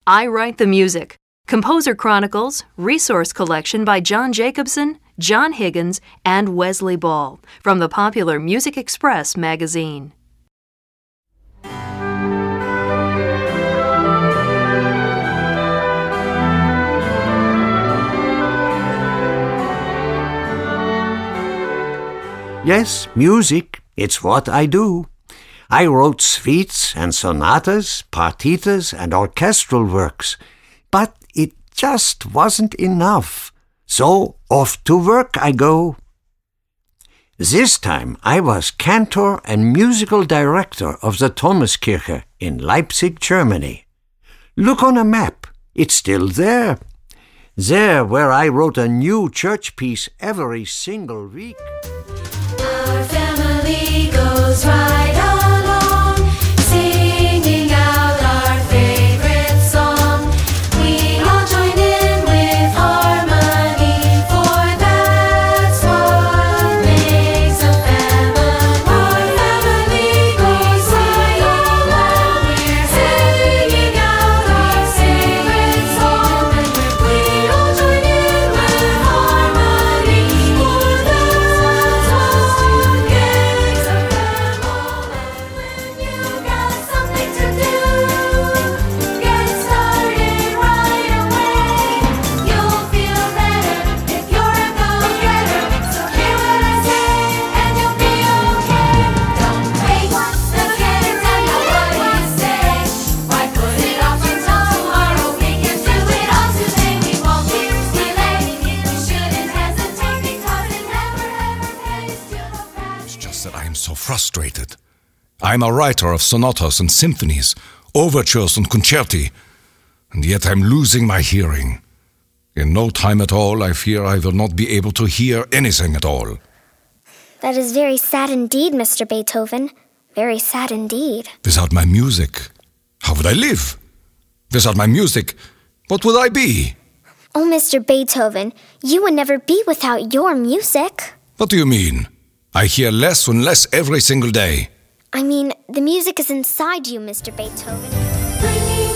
I Write the Music, Composer Chronicles, resource collection by John Jacobson, John Higgins, and Wesley Ball from the popular Music Express magazine. Yes, music, it's what I do. I wrote suites and sonatas, partitas and orchestral works, but it just wasn't enough. So off to work I go. This time I was cantor and musical director of the Thomaskirche in Leipzig, Germany. Look on a map, it's still there. There where I wrote a new church piece every single week. Our family goes right along, singing out our favorite song. We all join in with harmony, for that's what makes a family. Our family goes right along, we're singing out our favorite song. We all join in with harmony, for that's what makes a family. When you've got something to do, get started right away. You'll feel better if you're a go-getter. So hear what I say, and you'll be okay. Don't wait, let's get it done. Know what we say. Why put it off until tomorrow? We can do it all today. We won't delay. We shouldn't hesitate, because it never ever pays to look back. It's just that I am so frustrated. I am a writer of sonatas and symphonies, overtures and concerti, and yet I'm losing my hearing. In no time at all, I fear I will not be able to hear anything at all. That is very sad indeed, Mr. Beethoven. Very sad indeed. Without my music, how would I live? Without my music, what would I be? Oh, Mr. Beethoven, you would never be without your music. What do you mean? I hear less and less every single day. I mean, the music is inside you, Mr. Beethoven. Bringing